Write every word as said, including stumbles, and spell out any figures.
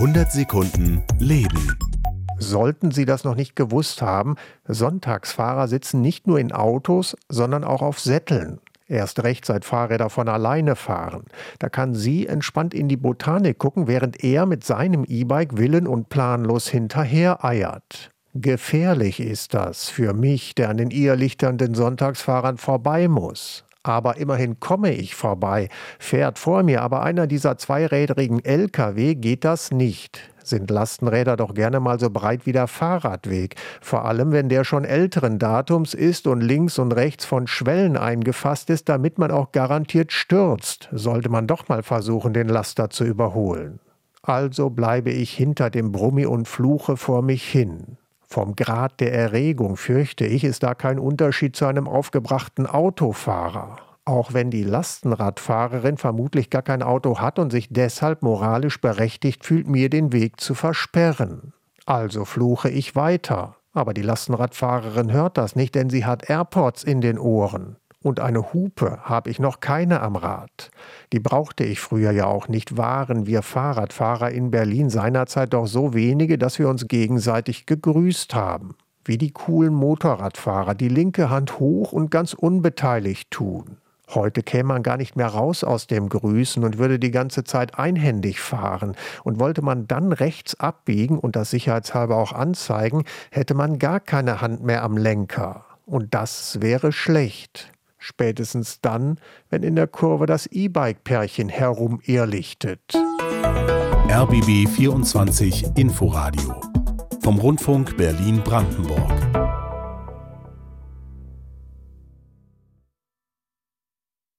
hundert Sekunden Leben. Sollten Sie das noch nicht gewusst haben, Sonntagsfahrer sitzen nicht nur in Autos, sondern auch auf Sätteln. Erst recht, seit Fahrräder von alleine fahren. Da kann sie entspannt in die Botanik gucken, während er mit seinem E-Bike willen- und planlos hinterher eiert. Gefährlich ist das für mich, der an den irrlichternden Sonntagsfahrern vorbei muss. Aber immerhin komme ich vorbei. Fährt vor mir aber einer dieser zweirädrigen L K W, geht das nicht. Sind Lastenräder doch gerne mal so breit wie der Fahrradweg. Vor allem, wenn der schon älteren Datums ist und links und rechts von Schwellen eingefasst ist, damit man auch garantiert stürzt, sollte man doch mal versuchen, den Laster zu überholen. Also bleibe ich hinter dem Brummi und fluche vor mich hin. Vom Grad der Erregung, fürchte ich, ist da kein Unterschied zu einem aufgebrachten Autofahrer. Auch wenn die Lastenradfahrerin vermutlich gar kein Auto hat und sich deshalb moralisch berechtigt fühlt, mir den Weg zu versperren. Also fluche ich weiter. Aber die Lastenradfahrerin hört das nicht, denn sie hat AirPods in den Ohren. Und eine Hupe habe ich noch keine am Rad. Die brauchte ich früher ja auch nicht, waren wir Fahrradfahrer in Berlin seinerzeit doch so wenige, dass wir uns gegenseitig gegrüßt haben. Wie die coolen Motorradfahrer, die linke Hand hoch und ganz unbeteiligt tun. Heute käme man gar nicht mehr raus aus dem Grüßen und würde die ganze Zeit einhändig fahren. Und wollte man dann rechts abbiegen und das sicherheitshalber auch anzeigen, hätte man gar keine Hand mehr am Lenker. Und das wäre schlecht. Spätestens dann, wenn in der Kurve das E-Bike-Pärchen herumirrlichtet. R B B vierundzwanzig Inforadio vom Rundfunk Berlin-Brandenburg.